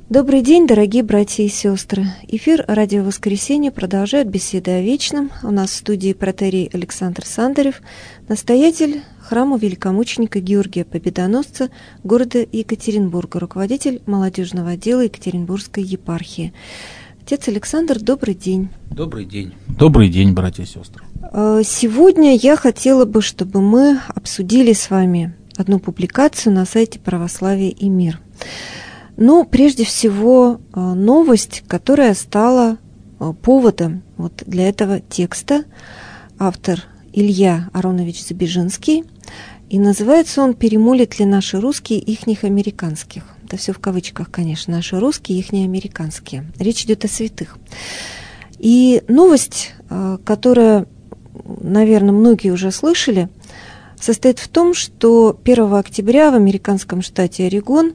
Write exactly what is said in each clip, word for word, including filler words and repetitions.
Добрый день, дорогие братья и сестры. Эфир «Радио Воскресенье» продолжает беседы о вечном. У нас в студии протоиерей Александр Сандарев, настоятель храма великомученика Георгия Победоносца города Екатеринбурга, руководитель молодежного отдела Екатеринбургской епархии. Отец Александр, добрый день. Добрый день. Добрый день, братья и сестры. Сегодня я хотела бы, чтобы мы обсудили с вами одну публикацию на сайте «Православие и мир». Но прежде всего новость, которая стала поводом вот для этого текста. Автор Илья Аронович Забежинский. И называется он «Перемолят ли наши русские ихних американских?» Это все в кавычках, конечно. Наши русские, ихние американские. Речь идет о святых. И новость, которая, наверное, многие уже слышали, состоит в том, что первого октября в американском штате Орегон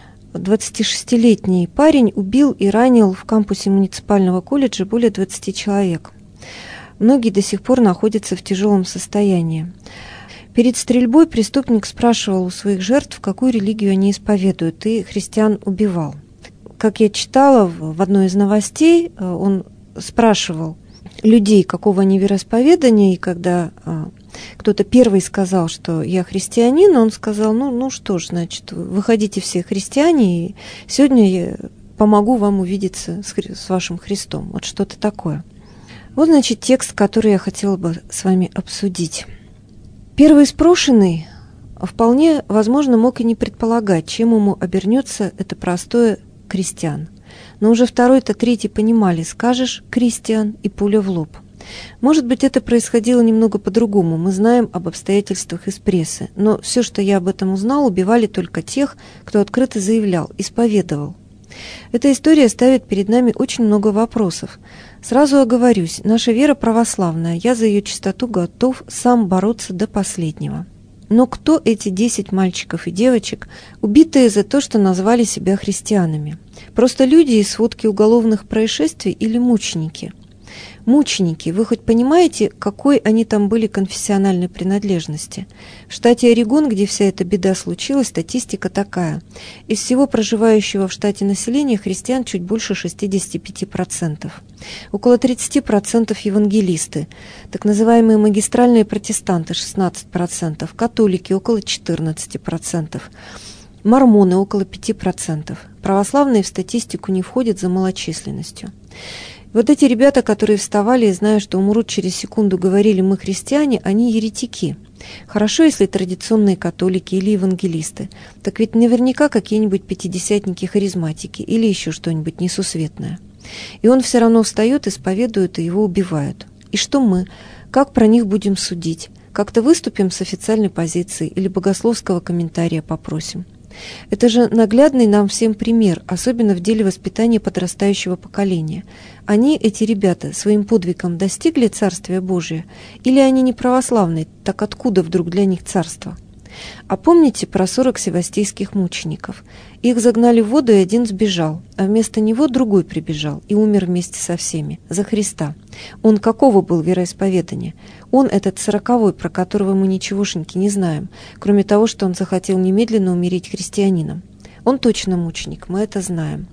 двадцатишестилетний парень убил и ранил в кампусе муниципального колледжа более двадцати человек. Многие до сих пор находятся в тяжелом состоянии. Перед стрельбой преступник спрашивал у своих жертв, какую религию они исповедуют, и христиан убивал. Как я читала в одной из новостей, он спрашивал людей, какого они вероисповедания, и когда кто-то первый сказал, что я христианин, он сказал, ну, ну что ж, значит, выходите все христиане, и сегодня я помогу вам увидеться с, Хри- с вашим Христом. Вот что-то такое. Вот, значит, текст, который я хотела бы с вами обсудить. Первый спрошенный вполне, возможно, мог и не предполагать, чем ему обернется это простое крестьян. Но уже второй-то, третий понимали, скажешь «крестьян» и пуля в лоб. Может быть, это происходило немного по-другому. Мы знаем об обстоятельствах из прессы. Но все, что я об этом узнал, убивали только тех, кто открыто заявлял, исповедовал. Эта история ставит перед нами очень много вопросов. Сразу оговорюсь, наша вера православная, я за ее чистоту готов сам бороться до последнего. Но кто эти десять мальчиков и девочек, убитые за то, что назвали себя христианами? Просто люди из сводки уголовных происшествий или мученики? Мученики, вы хоть понимаете, какой они там были конфессиональной принадлежности? В штате Орегон, где вся эта беда случилась, статистика такая. Из всего проживающего в штате населения христиан чуть больше шестьдесят пять процентов. Около тридцать процентов евангелисты, так называемые магистральные протестанты шестнадцать процентов, католики около четырнадцать процентов. Мормоны около пять процентов. Православные в статистику не входят за малочисленностью. Вот эти ребята, которые вставали и, зная, что умрут через секунду, говорили «мы христиане», они еретики. Хорошо, если традиционные католики или евангелисты. Так ведь наверняка какие-нибудь пятидесятники-харизматики или еще что-нибудь несусветное. И он все равно встает, исповедует, и его убивают. И что мы? Как про них будем судить? Как-то выступим с официальной позиции или богословского комментария попросим? Это же наглядный нам всем пример, особенно в деле воспитания подрастающего поколения. Они, эти ребята, своим подвигом достигли Царствия Божия? Или они не православные, так откуда вдруг для них царство? А помните про сорок севастийских мучеников? Их загнали в воду, и один сбежал, а вместо него другой прибежал и умер вместе со всеми, за Христа. Он какого был вероисповедания? Он этот сороковой, про которого мы ничегошеньки не знаем, кроме того, что он захотел немедленно умереть христианином. Он точно мученик, мы это знаем.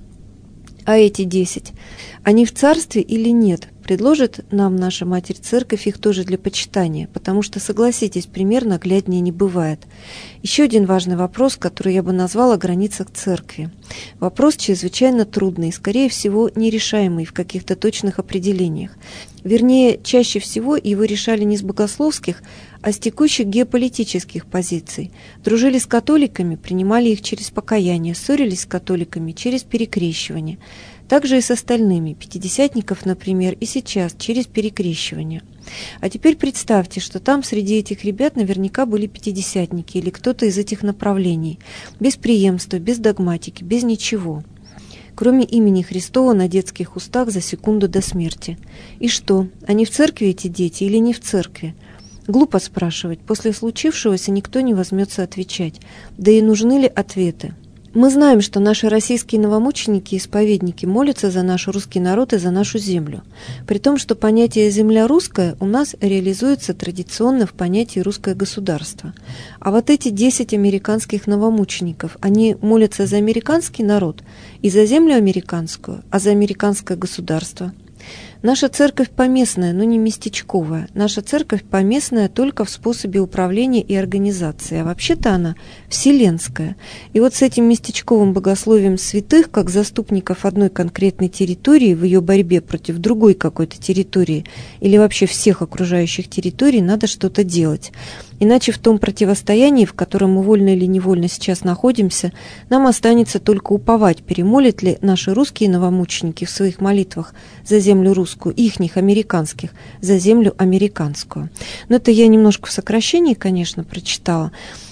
А эти десять, они в царстве или нет? Предложит нам наша Матерь Церковь их тоже для почитания, потому что, согласитесь, пример нагляднее не бывает. Еще один важный вопрос, который я бы назвала о границах Церкви. Вопрос чрезвычайно трудный и, скорее всего, нерешаемый в каких-то точных определениях. Вернее, чаще всего его решали не с богословских, а с текущих геополитических позиций. Дружили с католиками, принимали их через покаяние, ссорились с католиками через перекрещивание. Также и с остальными, пятидесятников, например, и сейчас через перекрещивание. А теперь представьте, что там среди этих ребят наверняка были пятидесятники или кто-то из этих направлений, без преемства, без догматики, без ничего, кроме имени Христова на детских устах за секунду до смерти. И что, они в церкви эти дети или не в церкви? Глупо спрашивать, после случившегося никто не возьмется отвечать. Да и нужны ли ответы? Мы знаем, что наши российские новомученики и исповедники молятся за наш русский народ и за нашу землю. При том, что понятие «земля русская» у нас реализуется традиционно в понятии «русское государство». А вот эти десять американских новомучеников, они молятся за американский народ и за землю американскую, а за американское государство. Наша церковь поместная, но не местечковая. Наша церковь поместная только в способе управления и организации, а вообще-то она вселенская. И вот с этим местечковым богословием святых, как заступников одной конкретной территории в ее борьбе против другой какой-то территории или вообще всех окружающих территорий, надо что-то делать. Иначе в том противостоянии, в котором мы вольно или невольно сейчас находимся, нам останется только уповать, перемолят ли наши русские новомученики в своих молитвах за землю русскую, ихних американских, за землю американскую. Но это я немножко в сокращении, конечно, прочитала.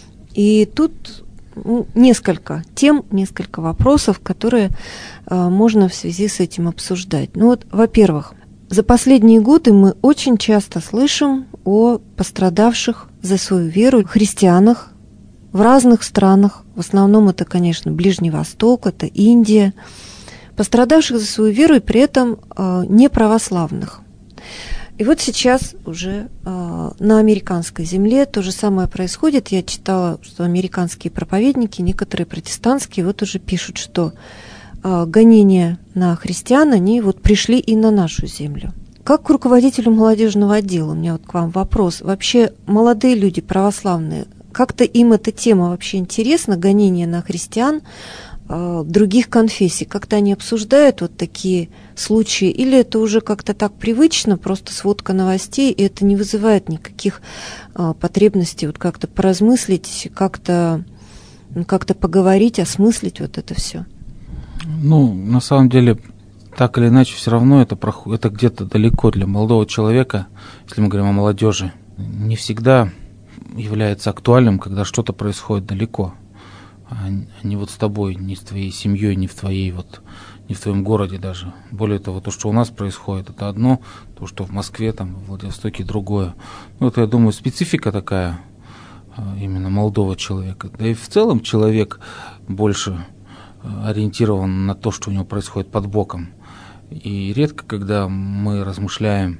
И тут ну, несколько тем, несколько вопросов, которые э, можно в связи с этим обсуждать. Ну вот, во-первых, за последние годы мы очень часто слышим о пострадавших за свою веру христианах в разных странах. В основном это, конечно, Ближний Восток, это Индия. Пострадавших за свою веру и при этом э, не православных. И вот сейчас уже э, на американской земле то же самое происходит. Я читала, что американские проповедники, некоторые протестантские, вот уже пишут, что э, гонения на христиан, они вот пришли и на нашу землю. Как к руководителю молодежного отдела, у меня вот к вам вопрос. Вообще молодые люди православные, как-то им эта тема вообще интересна, гонения на христиан э, других конфессий? Как-то они обсуждают вот такие случаи? Или это уже как-то так привычно, просто сводка новостей, и это не вызывает никаких э, потребностей вот как-то поразмыслить, как-то, как-то поговорить, осмыслить вот это все? Ну, на самом деле... Так или иначе, все равно это, это где-то далеко для молодого человека, если мы говорим о молодежи, не всегда является актуальным, когда что-то происходит далеко, а не вот с тобой, не с твоей семьей, не в твоей вот, не в твоем городе даже. Более того, то, что у нас происходит, это одно, то, что в Москве, там, в Владивостоке, другое. Ну, это, я думаю, специфика такая именно молодого человека. Да и в целом человек больше ориентирован на то, что у него происходит под боком. И редко, когда мы размышляем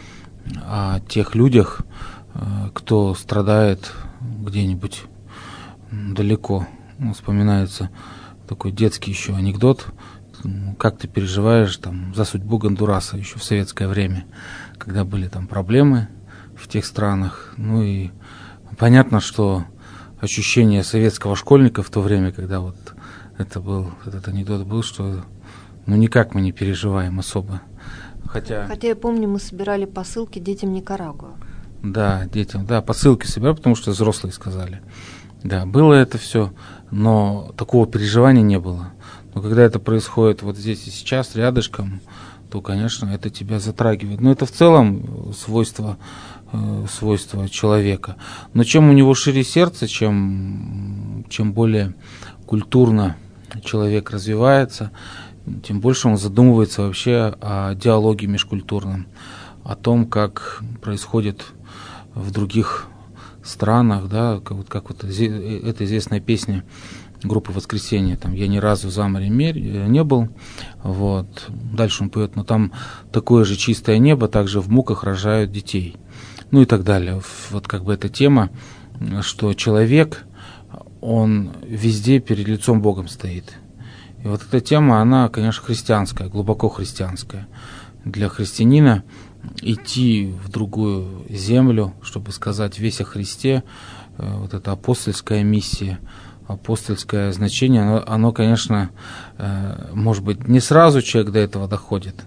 о тех людях, кто страдает где-нибудь далеко. Ну, вспоминается такой детский еще анекдот, как ты переживаешь там за судьбу Гондураса еще в советское время, когда были там проблемы в тех странах. Ну и понятно, что ощущение советского школьника в то время, когда вот это был, этот анекдот был, что ну никак мы не переживаем особо. Хотя, Хотя я помню, мы собирали посылки детям Никарагуа. Да, детям, да, посылки собирали, потому что взрослые сказали. Да, было это все, но такого переживания не было. Но когда это происходит вот здесь и сейчас, рядышком, то, конечно, это тебя затрагивает. Но это в целом свойство, э, свойство человека. Но чем у него шире сердце, чем, чем более культурно человек развивается, тем больше он задумывается вообще о диалоге межкультурном, о том, как происходит в других странах, да, как вот, как вот эта известная песня группы «Воскресенье», там «Я ни разу за морем не был», вот, дальше он поет, но там такое же чистое небо, также в муках рожают детей, ну и так далее. Вот как бы эта тема, что человек, он везде перед лицом Богом стоит. И вот эта тема, она, конечно, христианская, глубоко христианская. Для христианина идти в другую землю, чтобы сказать весь о Христе, вот эта апостольская миссия, апостольское значение, оно, оно, конечно, может быть, не сразу человек до этого доходит,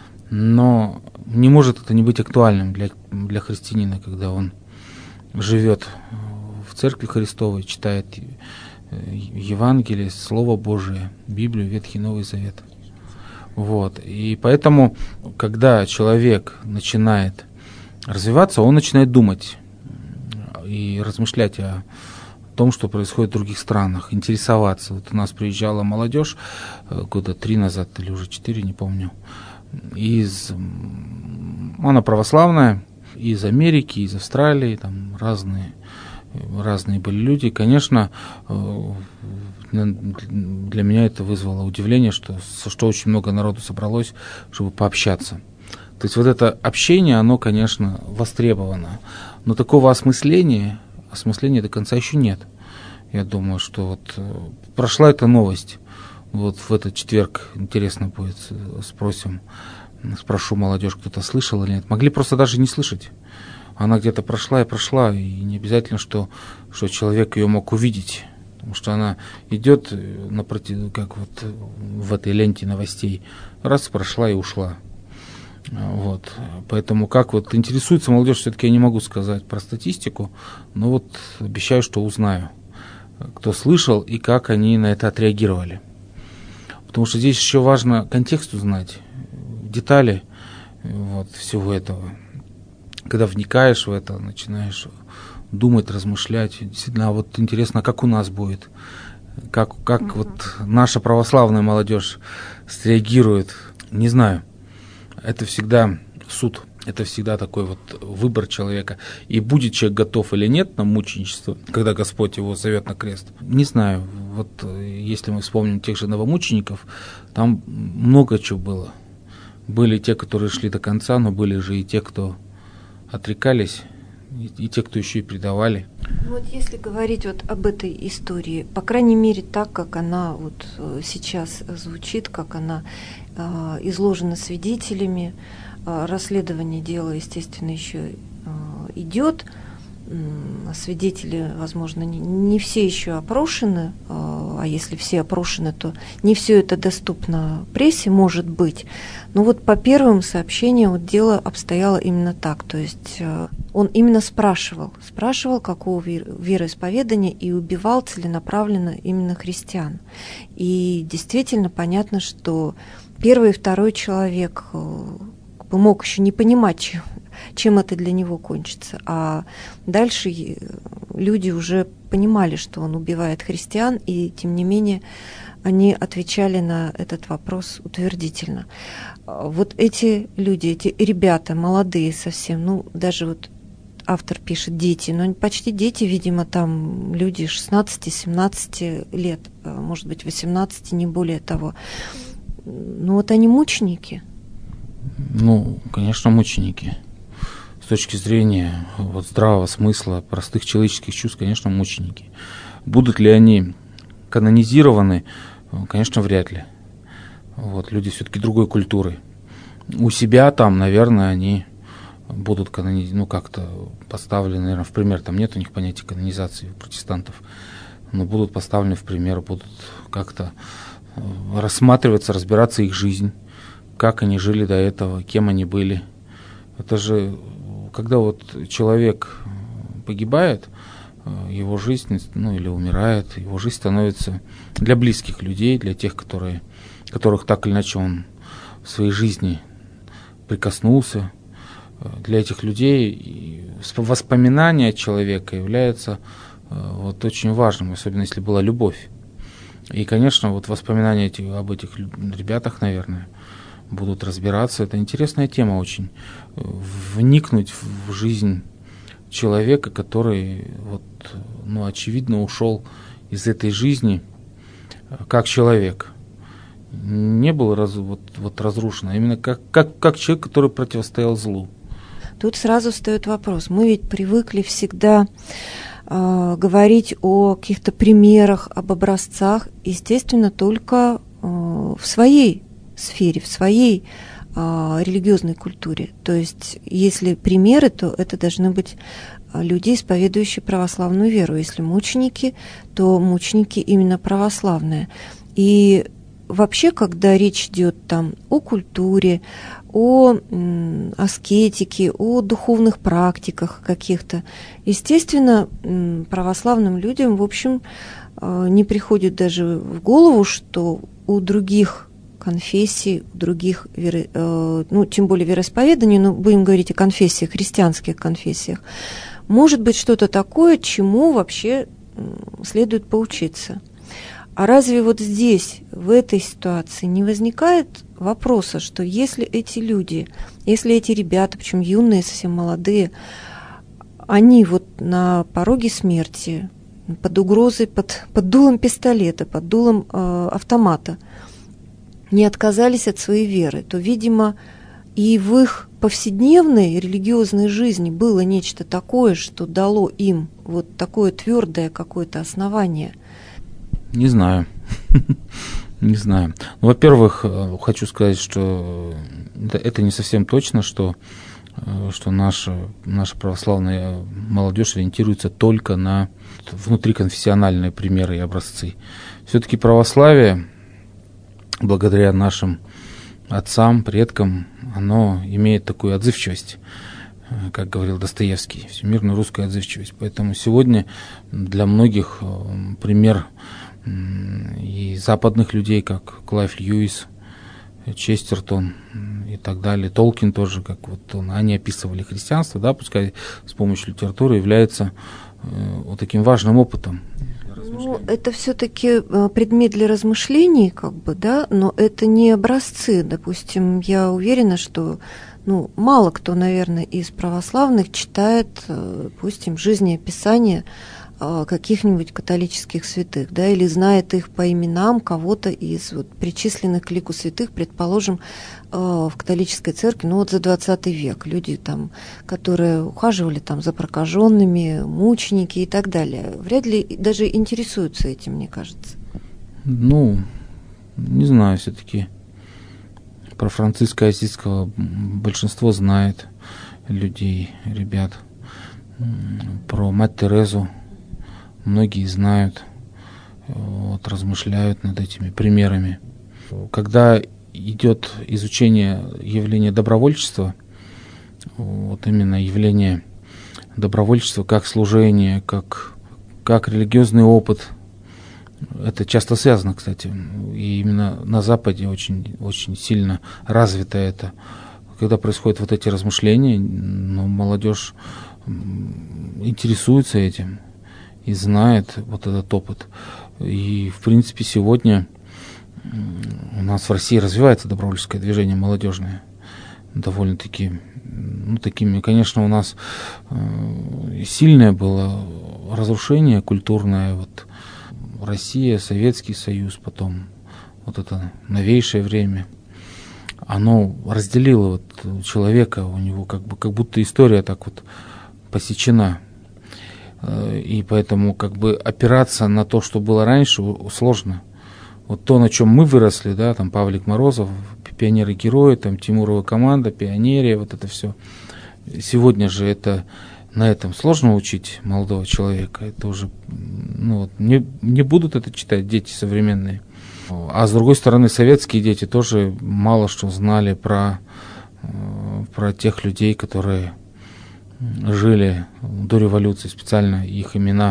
но не может это не быть актуальным для, для христианина, когда он живет в Церкви Христовой, читает Евангелие, Слово Божие, Библию, Ветхий и Новый Завет. Вот. И поэтому, когда человек начинает развиваться, он начинает думать и размышлять о том, что происходит в других странах, интересоваться. Вот у нас приезжала молодежь года три назад, или уже четыре, не помню, из, она православная, из Америки, из Австралии, там разные разные были люди. Конечно, для меня это вызвало удивление, что, что очень много народу собралось, чтобы пообщаться. То есть вот это общение, оно, конечно, востребовано. Но такого осмысления, осмысления до конца еще нет. Я думаю, что вот прошла эта новость. Вот в этот четверг интересно будет, спросим, спрошу молодежь, кто-то слышал или нет. Могли просто даже не слышать. Она где-то прошла и прошла, и не обязательно, что, что человек ее мог увидеть. Потому что она идет напротив, как вот в этой ленте новостей, раз прошла и ушла. Вот. Поэтому как вот интересуется молодежь, все-таки я не могу сказать про статистику, но вот обещаю, что узнаю, кто слышал и как они на это отреагировали. Потому что здесь еще важно контекст узнать, детали вот, всего этого. Когда вникаешь в это, начинаешь думать, размышлять. Действительно, вот интересно, как у нас будет, как, как mm-hmm. вот наша православная молодежь среагирует. Не знаю. Это всегда суд, это всегда такой вот выбор человека. И будет человек готов или нет на мученичество, когда Господь его зовет на крест. Не знаю. Вот если мы вспомним тех же новомучеников, там много чего было. Были те, которые шли до конца, но были же и те, кто отрекались, и, и те, кто еще и предавали. Вот если говорить вот об этой истории, по крайней мере так, как она вот сейчас звучит, как она э, изложена свидетелями, э, расследование дела, естественно, еще э, идет. Свидетели, возможно, не, не все еще опрошены, а если все опрошены, то не все это доступно прессе, может быть. Но вот по первым сообщениям вот дело обстояло именно так. То есть он именно спрашивал, спрашивал, какого вероисповедания, и убивал целенаправленно именно христиан. И действительно понятно, что первый и второй человек мог еще не понимать, чем чем это для него кончится. А дальше люди уже понимали, что он убивает христиан, и тем не менее они отвечали на этот вопрос утвердительно. Вот эти люди, эти ребята, молодые совсем, ну даже вот автор пишет дети, но почти дети, видимо, там люди шестнадцати-семнадцати лет, может быть, восемнадцати, не более того. Ну вот они мученики. Ну, конечно, мученики. С точки зрения вот, здравого смысла, простых человеческих чувств, конечно, мученики. Будут ли они канонизированы? Конечно, вряд ли. Вот, люди все-таки другой культуры. У себя там, наверное, они будут канониз... ну, как-то поставлены, наверное, в пример. Там нет у них понятия канонизации у протестантов. Но будут поставлены в пример, будут как-то рассматриваться, разбираться их жизнь, как они жили до этого, кем они были. Это же когда вот человек погибает, его жизнь, ну или умирает, его жизнь становится для близких людей, для тех, которые, которых так или иначе он в своей жизни прикоснулся. Для этих людей воспоминание человека является вот очень важным, особенно если была любовь. И, конечно, вот воспоминания эти, об этих ребятах, наверное, будут разбираться. Это интересная тема очень. Вникнуть в жизнь человека, который, вот, ну, очевидно, ушел из этой жизни как человек. Не был раз, вот, вот разрушен, а именно как, как, как человек, который противостоял злу. Тут сразу встает вопрос. Мы ведь привыкли всегда э, говорить о каких-то примерах, об образцах, естественно, только э, в своей сфере, в своей э, религиозной культуре. То есть, если примеры, то это должны быть люди, исповедующие православную веру. Если мученики, то мученики именно православные. И вообще, когда речь идет там о культуре, о м, аскетике, о духовных практиках каких-то, естественно, м, православным людям, в общем, э, не приходит даже в голову, что у других конфессий, у других, веро, э, ну, тем более вероисповеданий, но будем говорить о конфессиях, христианских конфессиях, может быть что-то такое, чему вообще следует поучиться. А разве вот здесь, в этой ситуации, не возникает вопроса, что если эти люди, если эти ребята, причем юные, совсем молодые, они вот на пороге смерти, под угрозой, под, под дулом пистолета, под дулом э, автомата не отказались от своей веры, то, видимо, и в их повседневной религиозной жизни было нечто такое, что дало им вот такое твердое какое-то основание. Не знаю. Не знаю. Ну, во-первых, хочу сказать, что это не совсем точно, что, что наша, наша православная молодежь ориентируется только на внутриконфессиональные примеры и образцы. Все-таки православие, благодаря нашим отцам, предкам, оно имеет такую отзывчивость, как говорил Достоевский, всемирную русскую отзывчивость. Поэтому сегодня для многих пример и западных людей, как Клайв Льюис, Честертон и так далее, Толкин тоже, как вот он, они описывали христианство, да, пускай с помощью литературы, является э, вот таким важным опытом. Ну, это все-таки предмет для размышлений, как бы, да, но это не образцы. Допустим, я уверена, что ну, мало кто, наверное, из православных читает, допустим, жизнеописание каких-нибудь католических святых, да, или знает их по именам кого-то из вот, причисленных к лику святых, предположим, в католической церкви, ну вот за двадцатый век, люди там, которые ухаживали там за прокаженными, мученики и так далее, вряд ли даже интересуются этим, мне кажется. Ну, не знаю, все-таки про Франциска Ассизского большинство знает людей, ребят, про мать Терезу многие знают, вот, размышляют над этими примерами. Когда идет изучение явления добровольчества, вот именно явление добровольчества как служение, как, как религиозный опыт, это часто связано, кстати, и именно на Западе очень, очень сильно развито это. Когда происходят вот эти размышления, ну, молодежь интересуется этим и знает вот этот опыт. И, в принципе, сегодня у нас в России развивается добровольческое движение молодежное. Довольно-таки, ну, такими, конечно, у нас э, сильное было разрушение культурное. Вот Россия, Советский Союз, потом вот это новейшее время. Оно разделило вот человека, у него как бы, как будто история так вот посечена. И поэтому как бы опираться на то, что было раньше, сложно. Вот то, на чем мы выросли, да, там Павлик Морозов, пионеры-герои, там Тимурова команда, пионерия, вот это все. Сегодня же это на этом сложно учить молодого человека. Это уже, ну вот, не, не будут это читать дети современные. А с другой стороны, советские дети тоже мало что знали про, про тех людей, которые жили до революции, специально их имена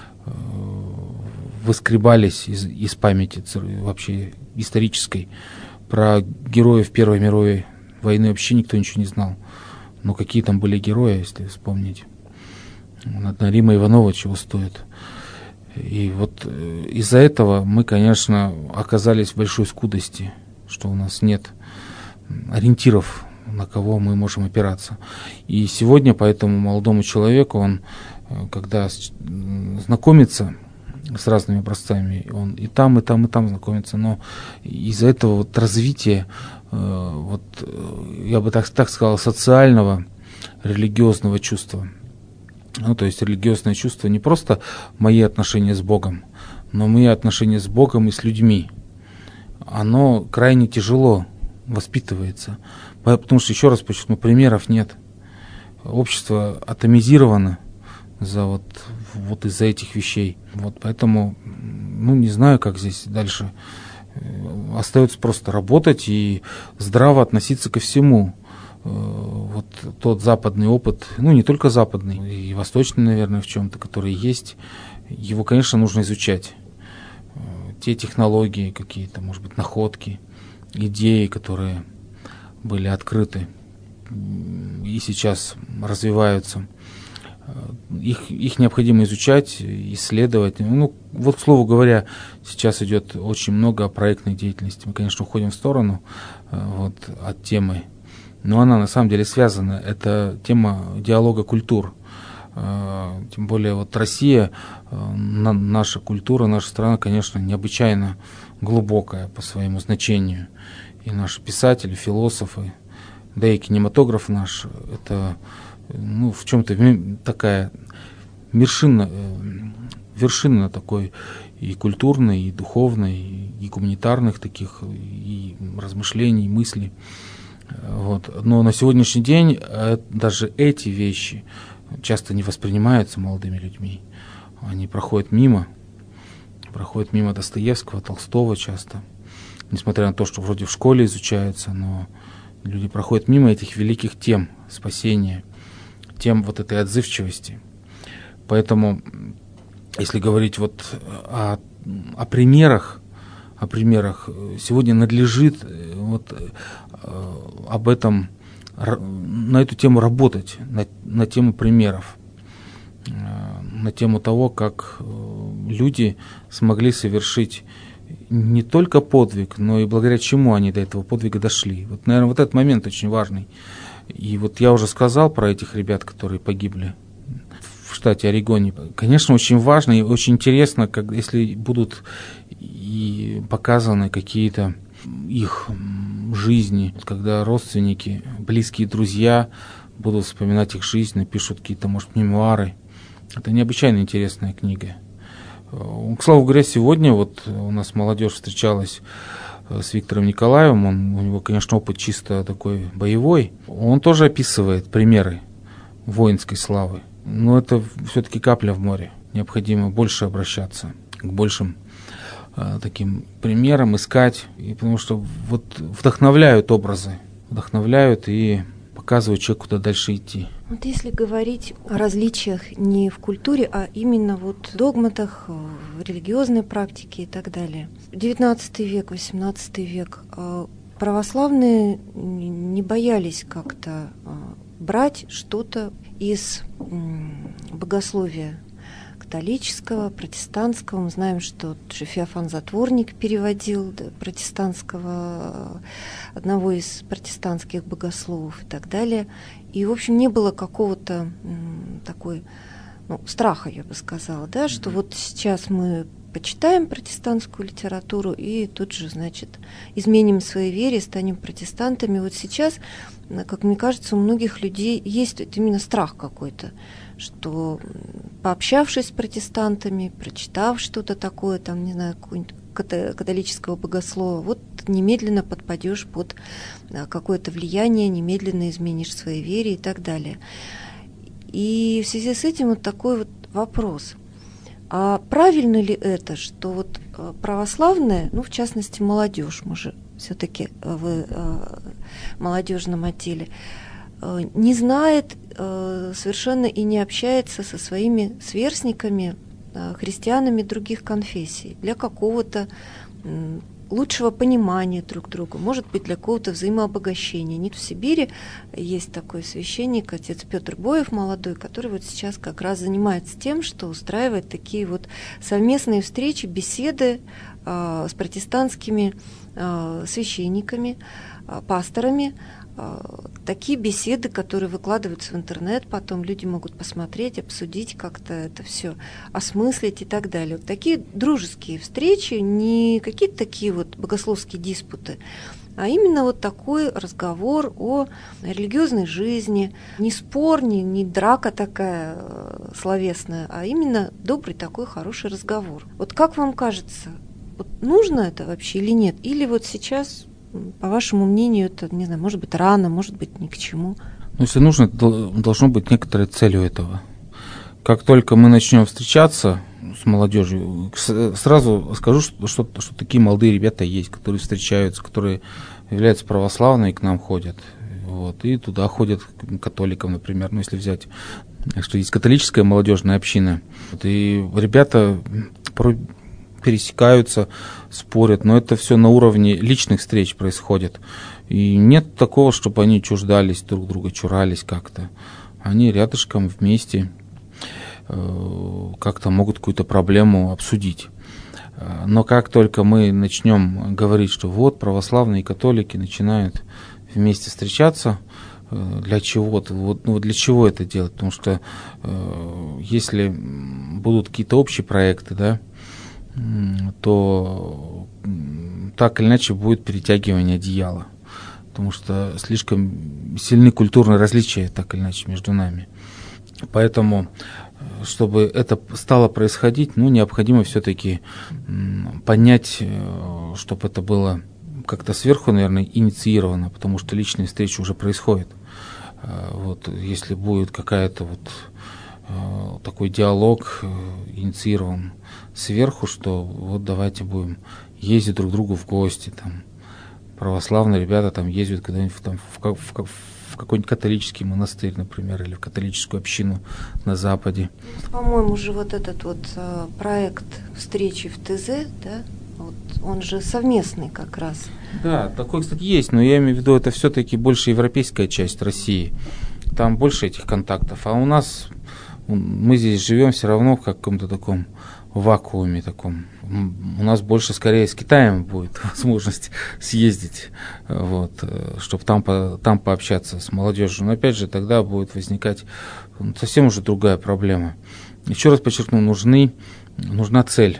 выскребались из, из памяти вообще исторической. Про героев Первой мировой войны вообще никто ничего не знал. Но какие там были герои, если вспомнить. Одна Рима Иванова чего стоит. И вот из-за этого мы, конечно, оказались в большой скудости, что у нас нет ориентиров, на кого мы можем опираться. И сегодня поэтому молодому человеку, он, когда знакомится с разными образцами, он и там, и там, и там знакомится, но из-за этого вот развития, вот, я бы так, так сказал, социального, религиозного чувства, ну, то есть религиозное чувство не просто мои отношения с Богом, но мои отношения с Богом и с людьми, оно крайне тяжело воспитывается. Потому что, еще раз подчеркну, примеров нет. Общество атомизировано за вот, вот из-за этих вещей. Вот поэтому, ну, не знаю, как здесь дальше. Остается просто работать и здраво относиться ко всему. Вот тот западный опыт, ну, не только западный, и восточный, наверное, в чем-то, который есть, его, конечно, нужно изучать. Те технологии какие-то, может быть, находки, идеи, которые были открыты и сейчас развиваются. Их, их необходимо изучать, исследовать. Ну, вот, к слову говоря, сейчас идет очень много проектной деятельности. Мы, конечно, уходим в сторону вот, от темы, но она на самом деле связана. Это тема диалога культур. Тем более вот Россия, наша культура, наша страна, конечно, необычайно глубокая по своему значению. И наши писатели, философы, да и кинематограф наш, это ну, в чем-то такая вершина, вершина такой и культурной, и духовной, и гуманитарных таких, и размышлений, и мыслей. Вот. Но на сегодняшний день даже эти вещи часто не воспринимаются молодыми людьми. Они проходят мимо, проходят мимо Достоевского, Толстого часто. Несмотря на то, что вроде в школе изучается, но люди проходят мимо этих великих тем спасения, тем вот этой отзывчивости. Поэтому, если говорить вот о, о примерах, о примерах, сегодня надлежит вот об этом, на эту тему работать, на, на тему примеров, на тему того, как люди смогли совершить не только подвиг, но и благодаря чему они до этого подвига дошли. Вот, наверное, вот этот момент очень важный. И вот я уже сказал про этих ребят, которые погибли в штате Орегоне. Конечно, очень важно и очень интересно, как, если будут и показаны какие-то их жизни, когда родственники, близкие друзья будут вспоминать их жизнь, напишут какие-то, может, мемуары. Это необычайно интересная книга. К слову говоря, сегодня вот у нас молодежь встречалась с Виктором Николаевым, он, у него, конечно, опыт чисто такой боевой. Он тоже описывает примеры воинской славы. Но это все-таки капля в море. Необходимо больше обращаться к большим э, таким примерам, искать. И потому что вот вдохновляют образы, вдохновляют и показывают человеку, куда дальше идти. Вот если говорить о различиях не в культуре, а именно вот в догматах, в религиозной практике и так далее. девятнадцатый век, восемнадцатый век православные не боялись как-то брать что-то из богословия католического, протестантского. Мы знаем, что Феофан Затворник переводил да, протестантского, одного из протестантских богословов и так далее. И, в общем, не было какого-то м, такой, ну, страха, я бы сказала, да, что вот сейчас мы почитаем протестантскую литературу и тут же, значит, изменим своей вере, станем протестантами. Вот сейчас, как мне кажется, у многих людей есть именно страх какой-то, что пообщавшись с протестантами, прочитав что-то такое, там, не знаю, какое-нибудь католического богослова, вот немедленно подпадешь под какое-то влияние, немедленно изменишь своей вере и так далее. И в связи с этим вот такой вот вопрос. А правильно ли это, что вот православная, ну, в частности, молодежь, мы же все-таки в молодежном отделе, не знает совершенно и не общается со своими сверстниками, христианами других конфессий для какого-то лучшего понимания друг друга, может быть, для какого-то взаимообогащения. Нет, в Сибири есть такой священник, отец Петр Боев, молодой, который вот сейчас как раз занимается тем, что устраивает такие вот совместные встречи, беседы э, с протестантскими э, священниками, э, пасторами, такие беседы, которые выкладываются в интернет, потом люди могут посмотреть, обсудить, как-то это все осмыслить и так далее. Вот такие дружеские встречи, не какие-то такие вот богословские диспуты, а именно вот такой разговор о религиозной жизни, не спор, не, не драка такая словесная, а именно добрый такой хороший разговор. Вот как вам кажется, вот нужно это вообще или нет? Или вот сейчас... По вашему мнению, это, не знаю, может быть, рано, может быть, ни к чему. Ну, если нужно, должно быть некоторая цель у этого. Как только мы начнем встречаться с молодежью, сразу скажу, что, что, что такие молодые ребята есть, которые встречаются, которые являются православными и к нам ходят. Вот, и туда ходят к католикам, например, ну, если взять, что есть католическая молодежная община. Вот, и ребята пересекаются, спорят, но это все на уровне личных встреч происходит. И нет такого, чтобы они чуждались друг друга, чурались как-то. Они рядышком вместе э, как-то могут какую-то проблему обсудить. Но как только мы начнем говорить, что вот православные и католики начинают вместе встречаться, для чего-то. Вот, ну, для чего это делать? Потому что э, если будут какие-то общие проекты, да, то так или иначе будет перетягивание одеяла. Потому что слишком сильны культурные различия, так или иначе, между нами. Поэтому, чтобы это стало происходить, ну, необходимо все-таки понять, чтобы это было как-то сверху, наверное, инициировано, потому что личные встречи уже происходят. Вот, если будет какая-то вот такой диалог инициирован сверху, что вот давайте будем ездить друг к другу в гости, там, православные ребята там ездят куда-нибудь там, в, в, в, в какой-нибудь католический монастырь, например, или в католическую общину на Западе. По-моему, же вот этот вот э, проект встречи в ТЗ, да, вот, он же совместный как раз. Да, такой, кстати, есть, но я имею в виду, это все-таки больше европейская часть России. Там больше этих контактов, а у нас, мы здесь живем все равно в каком-то таком вакууме таком. У нас больше скорее с Китаем будет возможность съездить, вот, чтобы там, по, там пообщаться с молодежью. Но опять же, тогда будет возникать совсем уже другая проблема. Еще раз подчеркну, нужны, нужна цель.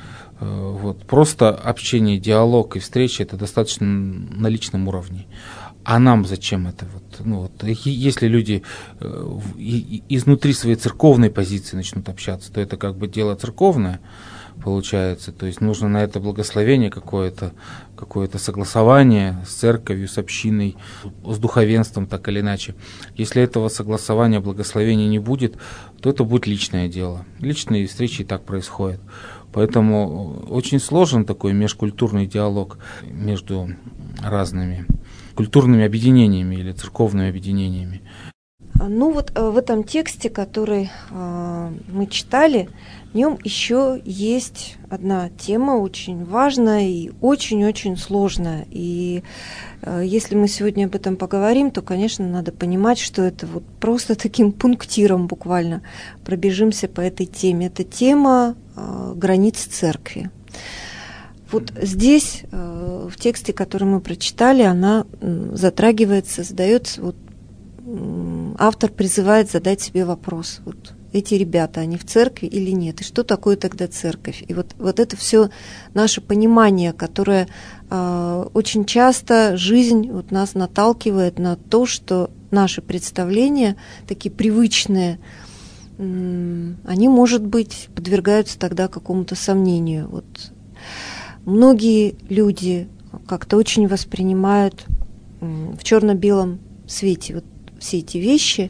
Вот. Просто общение, диалог и встреча — это достаточно на личном уровне. А нам зачем это? Вот, ну, вот, если люди э, изнутри своей церковной позиции начнут общаться, то это как бы дело церковное получается. То есть нужно на это благословение какое-то, какое-то согласование с церковью, с общиной, с духовенством, так или иначе. Если этого согласования, благословения не будет, то это будет личное дело. Личные встречи и так происходят. Поэтому очень сложен такой межкультурный диалог между разными культурными объединениями или церковными объединениями. Ну вот в этом тексте, который э, мы читали, в нем еще есть одна тема очень важная и очень-очень сложная. И э, если мы сегодня об этом поговорим, то, конечно, надо понимать, что это вот просто таким пунктиром буквально пробежимся по этой теме. Это тема э, границ церкви. Вот здесь, э, в тексте, который мы прочитали, она э, затрагивается, задается, вот, э, автор призывает задать себе вопрос, вот эти ребята, они в церкви или нет, и что такое тогда церковь? И вот, вот это все наше понимание, которое э, очень часто жизнь вот нас наталкивает на то, что наши представления, такие привычные, э, они, может быть, подвергаются тогда какому-то сомнению. Вот. Многие люди как-то очень воспринимают в черно-белом свете вот все эти вещи,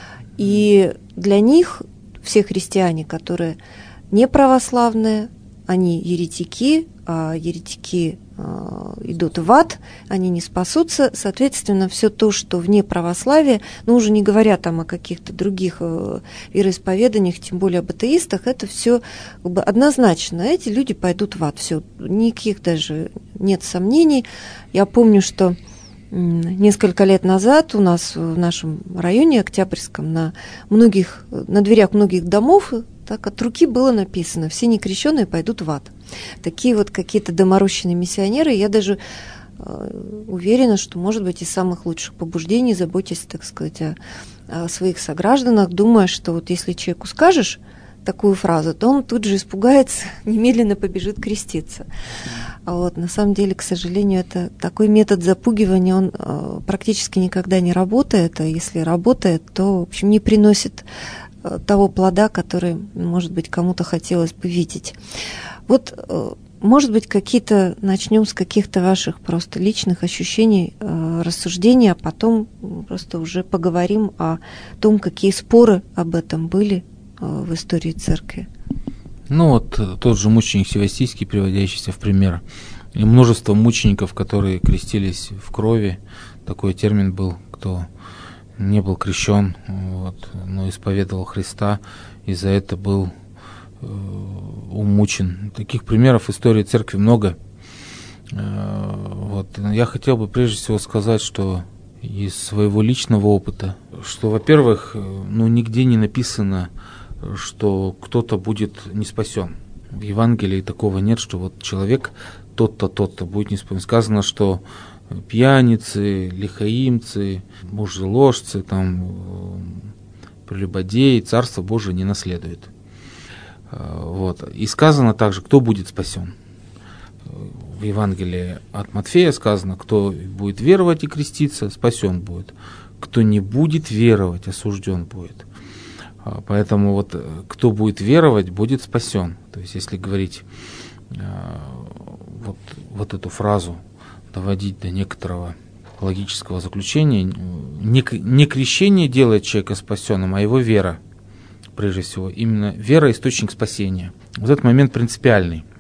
и для них все христиане, которые не православные, они еретики, а еретики э, идут в ад, они не спасутся. Соответственно, все то, что вне православия, ну уже не говоря там о каких-то других э, вероисповеданиях, тем более об атеистах, это все как бы однозначно. Эти люди пойдут в ад. Все, никаких даже нет сомнений. Я помню, что несколько лет назад у нас в нашем районе Октябрьском на многих, на дверях многих домов так от руки было написано: все некрещенные пойдут в ад. Такие вот какие-то доморощенные миссионеры. Я даже э, уверена, что, может быть, из самых лучших побуждений, заботясь, так сказать, о, о своих согражданах, думая, что вот если человеку скажешь такую фразу, то он тут же испугается, немедленно побежит креститься. А вот на самом деле, к сожалению, это такой метод запугивания, он э, практически никогда не работает, а если работает, то, в общем, не приносит э, того плода, который, может быть, кому-то хотелось бы видеть. Вот, э, может быть, какие-то, начнем с каких-то ваших просто личных ощущений, э, рассуждений, а потом просто уже поговорим о том, какие споры об этом были э, в истории церкви. Ну вот тот же мученик Севастийский, приводящийся в пример, и множество мучеников, которые крестились в крови. Такой термин был, кто не был крещен, вот, но исповедовал Христа, и за это был э, умучен. Таких примеров в истории церкви много. Э, вот. Я хотел бы прежде всего сказать, что из своего личного опыта, что, во-первых, ну, нигде не написано, что кто-то будет не спасен. В Евангелии такого нет, что вот человек тот-то, тот-то будет не спасен. Сказано, что пьяницы, лихаимцы, мужеложцы, там, прелюбодеи, Царство Божие не наследует. Вот. И сказано также, кто будет спасен. В Евангелии от Матфея сказано, кто будет веровать и креститься, спасен будет. Кто не будет веровать, осужден будет. Поэтому вот кто будет веровать, будет спасен. То есть если говорить вот, вот эту фразу, доводить до некоторого логического заключения, не, не крещение делает человека спасенным, а его вера, прежде всего. Именно вера – источник спасения. Вот этот момент принципиальный.